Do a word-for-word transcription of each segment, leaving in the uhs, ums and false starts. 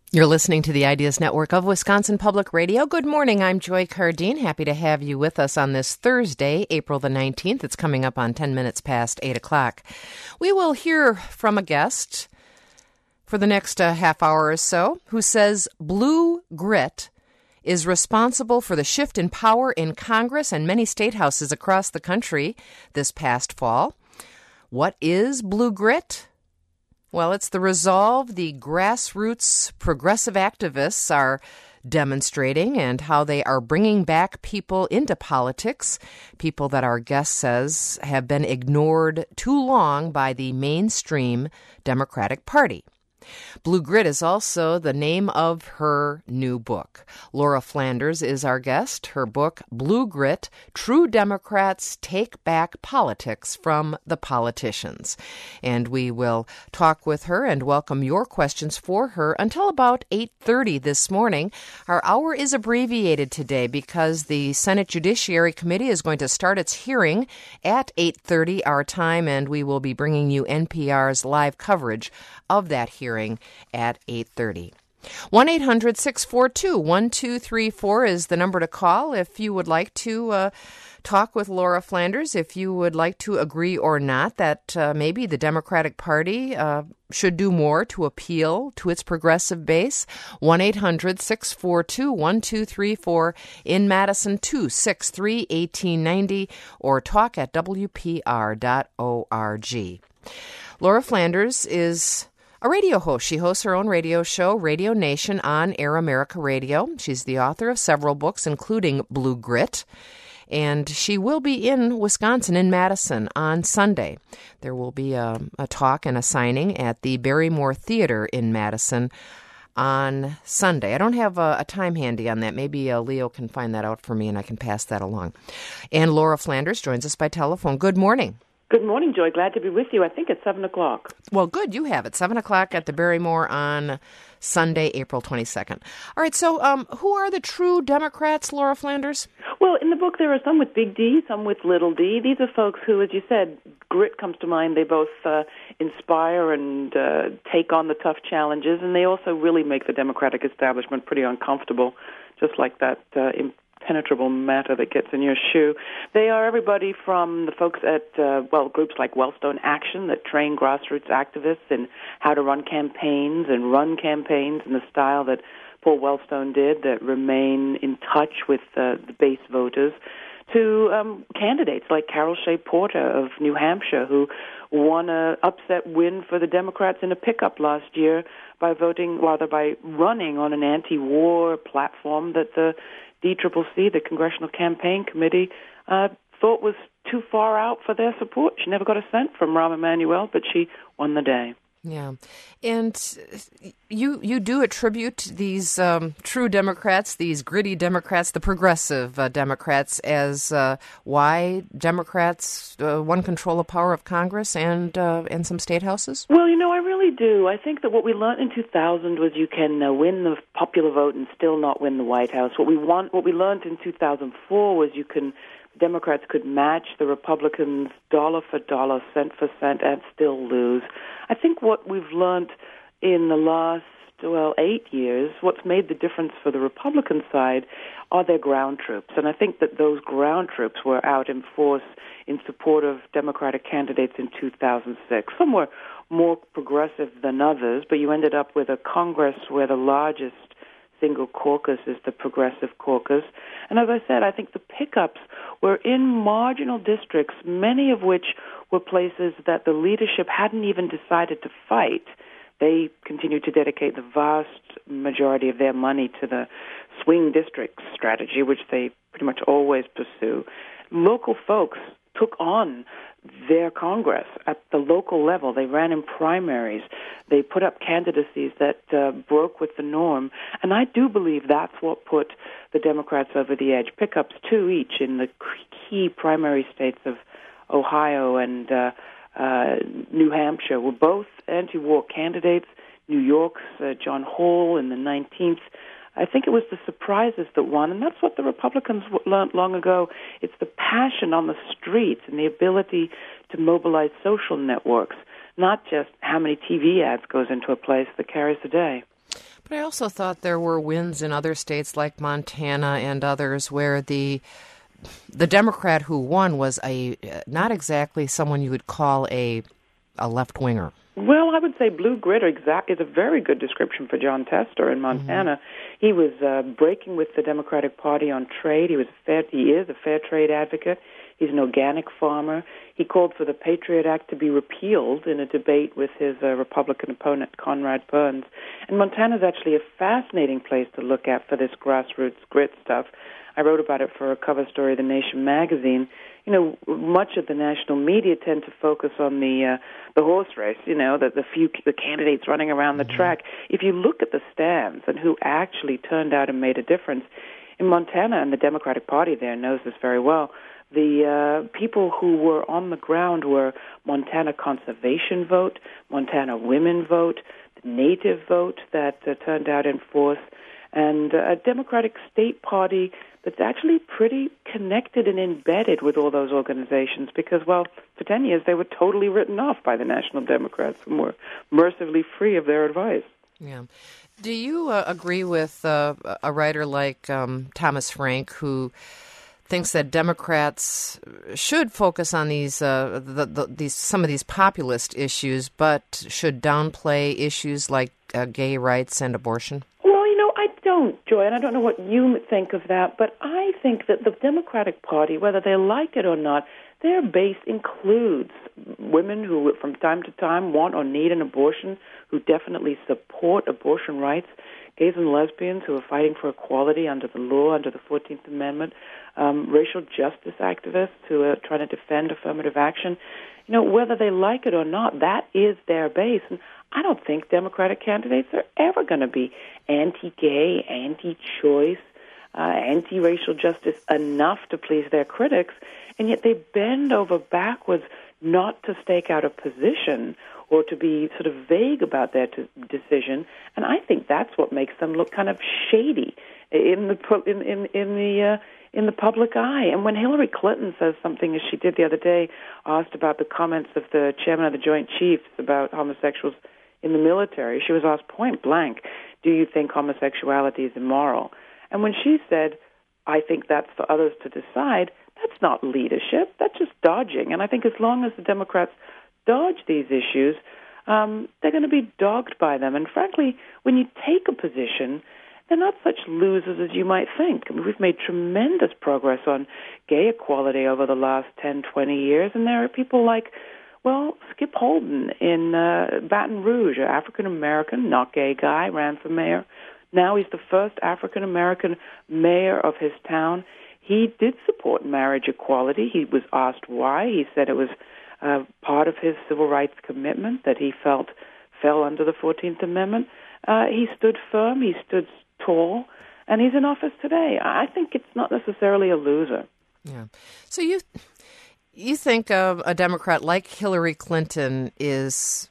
You're listening to the Ideas Network of Wisconsin Public Radio. Good morning. I'm Joy Cardine. Happy to have you with us on this Thursday, April the nineteenth. It's coming up on ten minutes past eight o'clock. We will hear from a guest for the next uh, half hour or so who says blue grit is responsible for the shift in power in Congress and many state houses across the country this past fall. What is blue grit? Well, it's the resolve the grassroots progressive activists are demonstrating and how they are bringing back people into politics, people that our guest says have been ignored too long by the mainstream Democratic Party. Blue Grit is also the name of her new book. Laura Flanders is our guest. Her book, Blue Grit, True Democrats Take Back Politics from the Politicians. And we will talk with her and welcome your questions for her until about eight thirty this morning. Our hour is abbreviated today because the Senate Judiciary Committee is going to start its hearing at eight thirty our time, and we will be bringing you N P R's live coverage of that hearing at eight thirty. one eight hundred six four two one two three four is the number to call if you would like to uh, talk with Laura Flanders, if you would like to agree or not that uh, maybe the Democratic Party uh, should do more to appeal to its progressive base. one eight hundred six four two one two three four, in Madison two six three one eight nine zero, or talk at w p r dot org. Laura Flanders is a radio host. She hosts her own radio show, Radio Nation, on Air America Radio. She's the author of several books, including Blue Grit. And she will be in Wisconsin, in Madison, on Sunday. There will be a, a talk and a signing at the Barrymore Theater in Madison on Sunday. I don't have a, a time handy on that. Maybe uh, Leo can find that out for me and I can pass that along. And Laura Flanders joins us by telephone. Good morning. Good morning, Joy. Glad to be with you. I think it's seven o'clock. Well, good. You have it. seven o'clock at the Barrymore on Sunday, April twenty-second. All right. So um, who are the true Democrats, Laura Flanders? Well, in the book, there are some with big D, some with little d. These are folks who, as you said, grit comes to mind. They both uh, inspire and uh, take on the tough challenges, and they also really make the Democratic establishment pretty uncomfortable, just like that uh, impenetrable matter that gets in your shoe. They are everybody from the folks at, uh, well, groups like Wellstone Action that train grassroots activists in how to run campaigns and run campaigns in the style that Paul Wellstone did, that remain in touch with uh, the base voters, to um, candidates like Carol Shea Porter of New Hampshire, who won an upset win for the Democrats in a pickup last year by voting, rather by running on an anti-war platform that the D C C C, the Congressional Campaign Committee, uh, thought was too far out for their support. She never got a cent from Rahm Emanuel, but she won the day. Yeah. And you you do attribute these um, true Democrats, these gritty Democrats, the progressive uh, Democrats, as uh, why Democrats uh, won control of power of Congress and uh, and some state houses? Well, you know, I really do. I think that what we learned in two thousand was you can uh, win the popular vote and still not win the White House. What we want, what we learned in two thousand four was you can Democrats could match the Republicans dollar for dollar, cent for cent, and still lose. I think what we've learned in the last, well, eight years, what's made the difference for the Republican side are their ground troops. And I think that those ground troops were out in force in support of Democratic candidates in two thousand six. Some were more progressive than others, but you ended up with a Congress where the largest single caucus is the Progressive Caucus. And as I said, I think the pickups were in marginal districts, many of which were places that the leadership hadn't even decided to fight. They continued to dedicate the vast majority of their money to the swing district strategy, which they pretty much always pursue. Local folks took on their Congress at the local level. They ran in primaries. They put up candidacies that uh, broke with the norm. And I do believe that's what put the Democrats over the edge. Pickups, two each, in the key primary states of Ohio and uh, uh, New Hampshire were both anti-war candidates. New York's uh, John Hall in the nineteenth. I think it was the surprises that won, and that's what the Republicans learned long ago. It's the passion on the streets and the ability to mobilize social networks, not just how many T V ads goes into a place that carries the day. But I also thought there were wins in other states like Montana and others where the the Democrat who won was a not exactly someone you would call a a left-winger. Well, I would say blue grit exact is a very good description for Jon Tester in Montana. Mm-hmm. He was uh, breaking with the Democratic Party on trade. He was a fair, he is a fair trade advocate. He's an organic farmer. He called for the Patriot Act to be repealed in a debate with his uh, Republican opponent, Conrad Burns. And Montana's actually a fascinating place to look at for this grassroots grit stuff. I wrote about it for a cover story of The Nation magazine. You know, much of the national media tend to focus on the uh, the horse race, you know, the, the few the candidates running around the mm-hmm. track. If you look at the stands and who actually turned out and made a difference, in Montana, and the Democratic Party there knows this very well, the uh, people who were on the ground were Montana Conservation Vote, Montana Women Vote, the Native Vote that uh, turned out in force, and uh, a Democratic State Party that's actually pretty connected and embedded with all those organizations because, well, for ten years they were totally written off by the National Democrats and were mercifully free of their advice. Yeah. Do you uh, agree with uh, a writer like um, Thomas Frank, who thinks that Democrats should focus on these uh, the, the, these some of these populist issues, but should downplay issues like uh, gay rights and abortion? Well, you know, I don't, Joy, and I don't know what you think of that, but I think that the Democratic Party, whether they like it or not, their base includes women who, from time to time, want or need an abortion, who definitely support abortion rights, gays and lesbians who are fighting for equality under the law, under the fourteenth Amendment, um, racial justice activists who are trying to defend affirmative action. You know, whether they like it or not, that is their base. And I don't think Democratic candidates are ever going to be anti-gay, anti-choice, uh, anti-racial justice enough to please their critics, and yet they bend over backwards not to stake out a position or to be sort of vague about their t- decision, and I think that's what makes them look kind of shady in the in in, in the uh, in the public eye. And when Hillary Clinton says something, as she did the other day, asked about the comments of the chairman of the Joint Chiefs about homosexuals in the military, she was asked point blank, "Do you think homosexuality is immoral?" And when she said, "I think that's for others to decide," that's not leadership. That's just dodging. And I think as long as the Democrats dodge these issues, um, they're going to be dogged by them. And frankly, when you take a position, they're not such losers as you might think. I mean, we've made tremendous progress on gay equality over the last ten, twenty years, and there are people like, well, Skip Holden in uh, Baton Rouge, an African-American, not gay guy, ran for mayor. Now he's the first African-American mayor of his town. He did support marriage equality. He was asked why. He said it was uh, part of his civil rights commitment that he felt fell under the fourteenth Amendment. Uh, he stood firm. He stood tall. And he's in office today. I think it's not necessarily a loser. Yeah. So you you think uh, a Democrat like Hillary Clinton is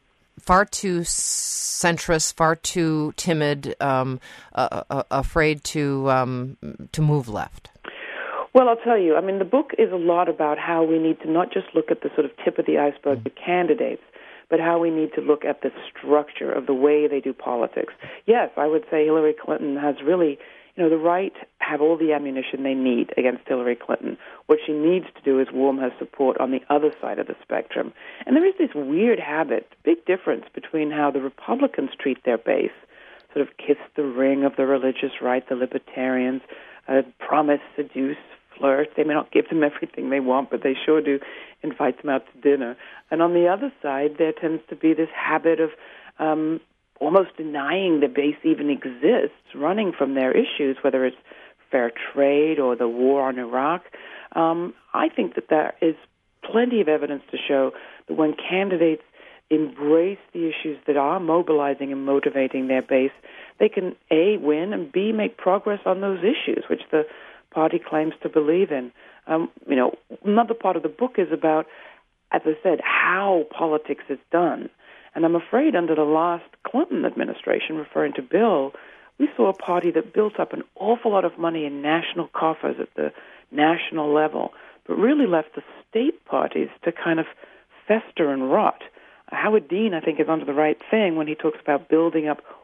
far too centrist, far too timid, um, uh, uh, afraid to um, to move left? Well, I'll tell you, I mean, the book is a lot about how we need to not just look at the sort of tip of the iceberg, mm-hmm. the candidates, but how we need to look at the structure of the way they do politics. Yes, I would say Hillary Clinton has really, you know, the right have all the ammunition they need against Hillary Clinton. What she needs to do is warm her support on the other side of the spectrum. And there is this weird habit, big difference between how the Republicans treat their base, sort of kiss the ring of the religious right, the libertarians, uh, promise, seduce, flirt. They may not give them everything they want, but they sure do invite them out to dinner. And on the other side, there tends to be this habit of um, almost denying the base even exists, running from their issues, whether it's fair trade or the war on Iraq. Um, I think that there is plenty of evidence to show that when candidates embrace the issues that are mobilizing and motivating their base, they can, A, win, and B, make progress on those issues, which the party claims to believe in. Um, you know, another part of the book is about, as I said, how politics is done. And I'm afraid under the last Clinton administration, referring to Bill, we saw a party that built up an awful lot of money in national coffers at the national level, but really left the state parties to kind of fester and rot. Howard Dean, I think, is onto the right thing when he talks about building up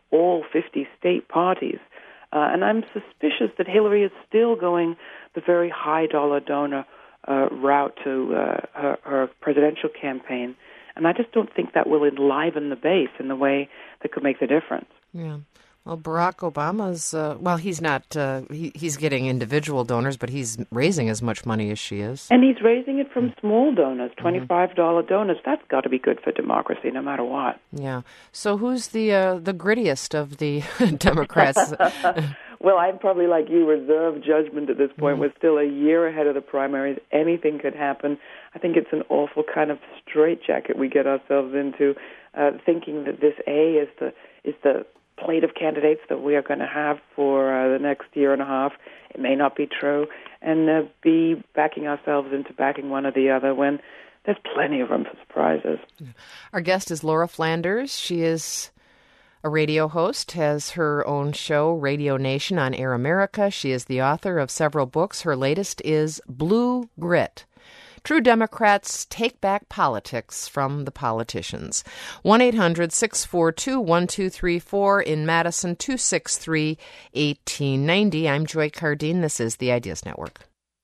all fifty state parties. Uh, and I'm suspicious that Hillary is still going the very high-dollar donor uh, route to uh, her, her presidential campaign. And I just don't think that will enliven the base in the way that could make the difference. Yeah. Well, Barack Obama's, uh, well, he's not, uh, he, he's getting individual donors, but he's raising as much money as she is. And he's raising it from small donors, twenty-five dollars mm-hmm. donors. That's got to be good for democracy, no matter what. Yeah. So who's the uh, the grittiest of the Democrats? Well, I'm probably like you, reserve judgment at this point. Mm-hmm. We're still a year ahead of the primaries. Anything could happen. I think it's an awful kind of straitjacket we get ourselves into, uh, thinking that this A is the is the plate of candidates that we are going to have for uh, the next year and a half. It may not be true, and uh, B, backing ourselves into backing one or the other when there's plenty of room for surprises. Our guest is Laura Flanders. She is a radio host, has her own show, Radio Nation, on Air America. She is the author of several books. Her latest is Blue Grit: True Democrats Take Back Politics from the Politicians. one eight hundred six four two one two three four, in Madison, two six three one eight nine zero. I'm Joy Cardine. This is the Ideas Network.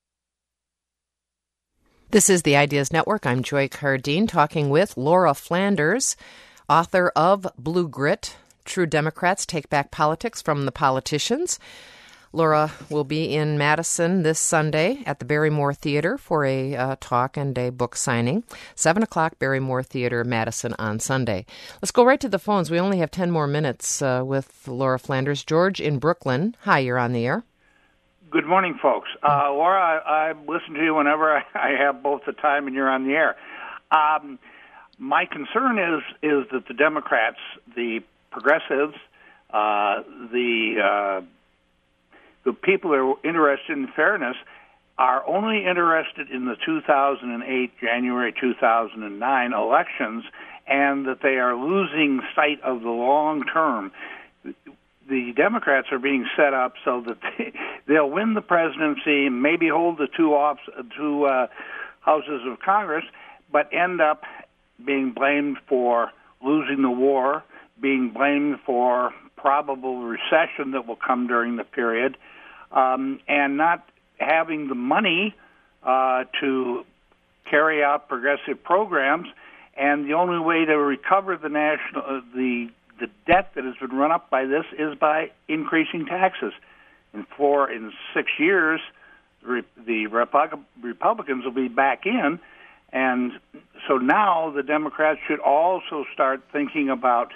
This is the Ideas Network. I'm Joy Cardine, talking with Laura Flanders, author of Blue Grit: True Democrats Take Back Politics from the Politicians. Laura will be in Madison this Sunday at the Barrymore Theater for a uh, talk and a book signing. seven o'clock, Barrymore Theater, Madison on Sunday. Let's go right to the phones. We only have ten more minutes uh, with Laura Flanders. George in Brooklyn. Hi, you're on the air. Good morning, folks. Uh, Laura, I, I listen to you whenever I, I have both the time and you're on the air. Um, my concern is is that the Democrats, the progressives, uh, the uh, the people that are interested in fairness are only interested in the two thousand eight, January two thousand nine elections, and that they are losing sight of the long term. The Democrats are being set up so that they, they'll win the presidency, maybe hold the two, off, two uh, houses of Congress, but end up being blamed for losing the war, being blamed for probable recession that will come during the period, Um, and not having the money uh, to carry out progressive programs, and the only way to recover the national uh, the the debt that has been run up by this is by increasing taxes. In four in six years, the Repu- Republicans will be back in, and so now the Democrats should also start thinking about,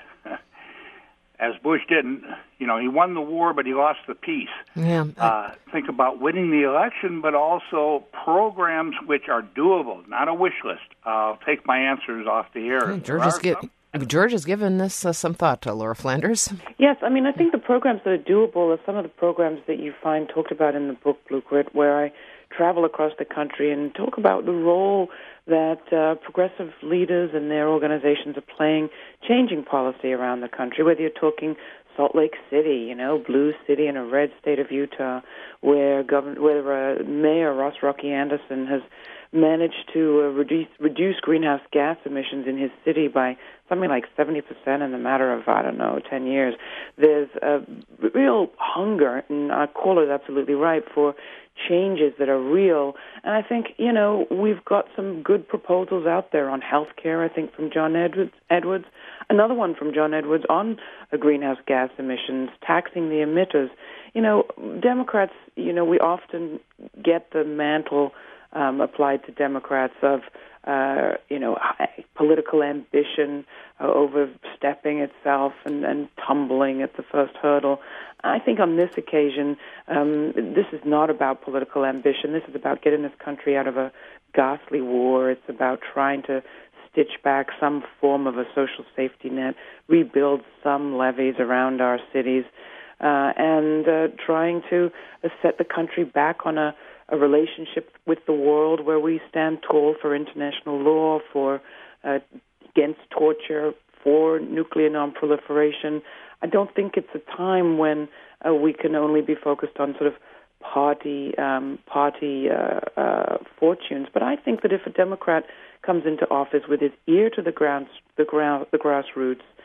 as Bush didn't, you know, he won the war, but he lost the peace. Yeah. Uh, think about winning the election, but also programs which are doable, not a wish list. I'll take my answers off the air. Okay, George, has gi- George has given this uh, some thought to Laura Flanders. Yes, I mean, I think the programs that are doable are some of the programs that you find talked about in the book Blue Grit, where I travel across the country and talk about the role that uh, progressive leaders and their organizations are playing, changing policy around the country, whether you're talking Salt Lake City, you know, blue city in a red state of Utah, where Governor, where uh, Mayor Ross Rocky Anderson has managed to uh, reduce, reduce greenhouse gas emissions in his city by something like seventy percent in the matter of, I don't know, ten years. There's a real hunger, and our caller's absolutely right, for changes that are real. And I think, you know, we've got some good proposals out there on health care, I think, from John Edwards. Edwards. Another one from John Edwards on uh, greenhouse gas emissions, taxing the emitters. You know, Democrats, you know, we often get the mantle um, applied to Democrats of, uh, you know, political ambition, uh, overstepping itself and, and tumbling at the first hurdle. I think on this occasion, um, this is not about political ambition. This is about getting this country out of a ghastly war. It's about trying to stitch back some form of a social safety net, rebuild some levees around our cities, uh, and uh, trying to uh, set the country back on a, a relationship with the world where we stand tall for international law, for uh, against torture, for nuclear nonproliferation. I don't think it's a time when uh, we can only be focused on sort of party um, party uh, uh, fortunes. But I think that if a Democrat comes into office with his ear to the ground, the ground, the grassroots,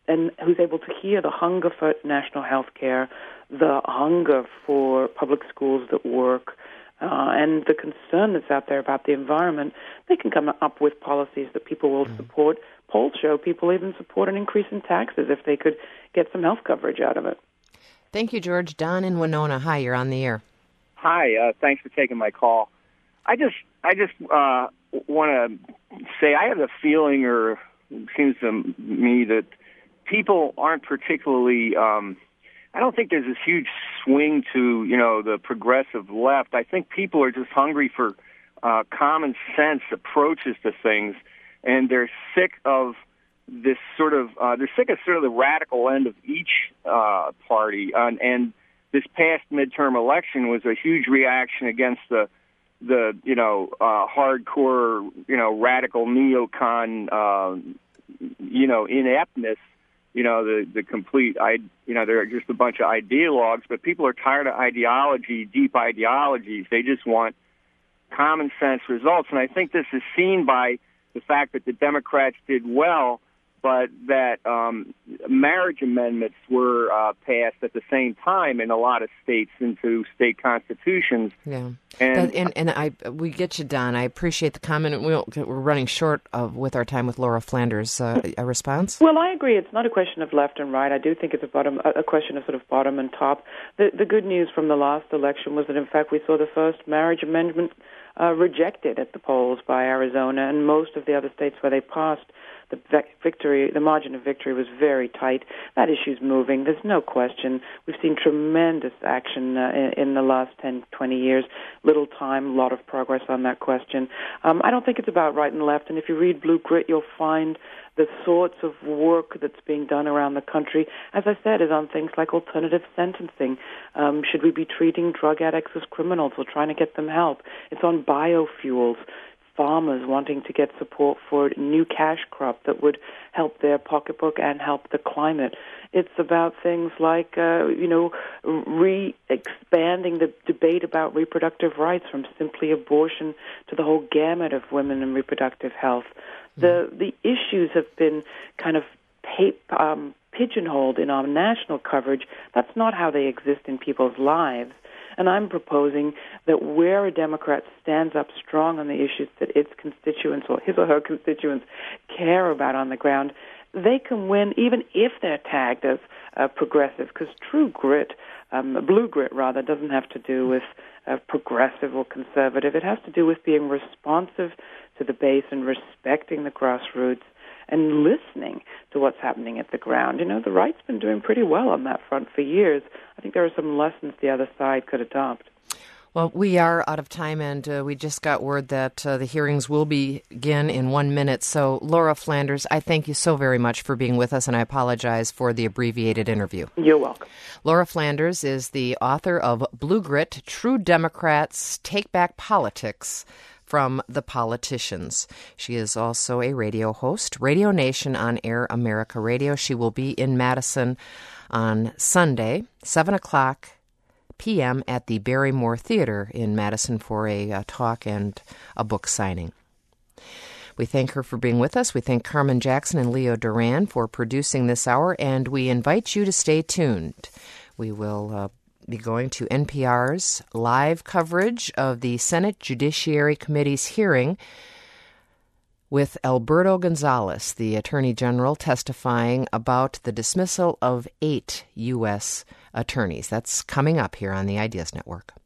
and who's able to hear the hunger for national health care, the hunger for public schools that work, uh, and the concern that's out there about the environment, they can come up with policies that people will mm. support. Polls show people even support an increase in taxes if they could get some health coverage out of it. Thank you, George. Don in Winona. Hi, you're on the air. Hi, uh, thanks for taking my call. I just, I just uh, want to say I have a feeling, or it seems to me, that people aren't particularly. Um, I don't think there's this huge swing to, you know, the progressive left. I think people are just hungry for uh, common sense approaches to things, and they're sick of this sort of. Uh, they're sick of sort of the radical end of each uh, party, uh, and this past midterm election was a huge reaction against the. the, you know, uh, hardcore, you know, radical neocon, uh, you know, ineptness, you know, the, the complete, I, you know, they're just a bunch of ideologues, but people are tired of ideology, deep ideologies. They just want common sense results. And I think this is seen by the fact that the Democrats did well, but that um, marriage amendments were uh, passed at the same time in a lot of states into state constitutions. Yeah, and that, and, and I we get you, Don. I appreciate the comment. We'll, we're running short of with our time with Laura Flanders. Uh, a response? Well, I agree. It's not a question of left and right. I do think it's a bottom, a question of sort of bottom and top. The, the good news from the last election was that, in fact, we saw the first marriage amendment uh, rejected at the polls by Arizona, and most of the other states where they passed. The victory, the margin of victory was very tight. That issue's moving. There's no question. We've seen tremendous action uh, in, in the last ten, twenty years. Little time, a lot of progress on that question. Um, I don't think it's about right and left. And if you read Blue Grit, you'll find the sorts of work that's being done around the country, as I said, is on things like alternative sentencing. Um, should we be treating drug addicts as criminals or trying to get them help? It's on biofuels. Farmers wanting to get support for a new cash crop that would help their pocketbook and help the climate. It's about things like, uh, you know, re-expanding the debate about reproductive rights from simply abortion to the whole gamut of women and reproductive health. The the issues have been kind of pa- um, pigeonholed in our national coverage. That's not how they exist in people's lives. And I'm proposing that where a Democrat stands up strong on the issues that its constituents or his or her constituents care about on the ground, they can win even if they're tagged as uh, progressive, because true grit, um, blue grit rather, doesn't have to do with uh, progressive or conservative. It has to do with being responsive to the base and respecting the grassroots and listening to what's happening at the ground. You know, the right's been doing pretty well on that front for years. I think there are some lessons the other side could adopt. Well, we are out of time, and uh, we just got word that uh, the hearings will begin in one minute. So, Laura Flanders, I thank you so very much for being with us, and I apologize for the abbreviated interview. You're welcome. Laura Flanders is the author of Blue Grit, True Democrats Take Back Politics from the Politicians. She is also a radio host, Radio Nation on Air America Radio. She will be in Madison on Sunday, seven o'clock p.m. at the Barrymore Theater in Madison for a uh, talk and a book signing. We thank her for being with us. We thank Carmen Jackson and Leo Duran for producing this hour, and we invite you to stay tuned. We will uh, be going to N P R's live coverage of the Senate Judiciary Committee's hearing with Alberto Gonzales, the Attorney General, testifying about the dismissal of eight U S attorneys. That's coming up here on the Ideas Network.